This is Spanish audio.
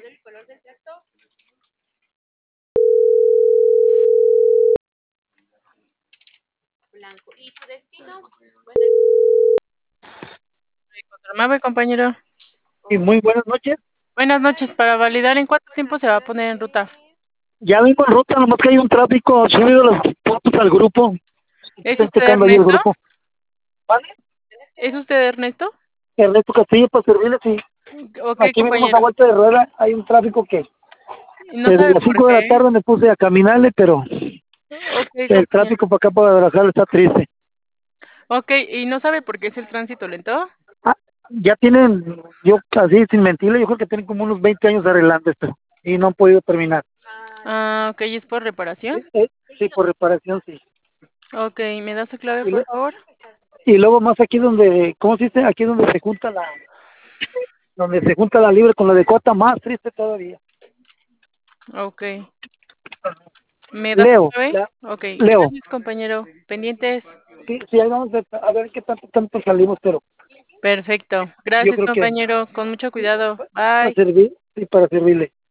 Confirmable, compañero. Y muy buenas noches. Buenas noches. Para validar en cuánto tiempo se va a poner en ruta. Ya vengo en ruta, nomás que hay un tráfico. Subido las fotos al grupo. ¿Es Están usted checando ahí el Ernesto? grupo. ¿Vale? ¿Es usted Ernesto? Ernesto Castillo, para servirle, sí. Ok, Aquí venimos a compañero. vuelta de rueda. Hay un tráfico que No desde sabe las por 5 de la qué. tarde me puse a caminarle, pero Ok, el compañero. tráfico para acá, para Guadalajara, está triste. Ok, ¿y no sabe por qué es el tránsito lento? Ah, ya tienen, yo así sin mentirle, yo creo que tienen como unos 20 años arreglando esto y no han podido terminar. Ah, ok, ¿es por reparación? Sí, por reparación, sí. Ok, ¿me da su clave, Y, por favor? y luego más aquí donde, ¿cómo se dice? Aquí donde se junta la libre con la de Cota, más triste todavía. Ok. ¿Me da su Leo, clave? Ok, Leo, gracias, compañero. Pendientes. sí, sí, ahí vamos a ver qué tanto salimos, pero Perfecto. yo Gracias, creo que compañero. Con mucho cuidado. para Bye. servir y para servirle.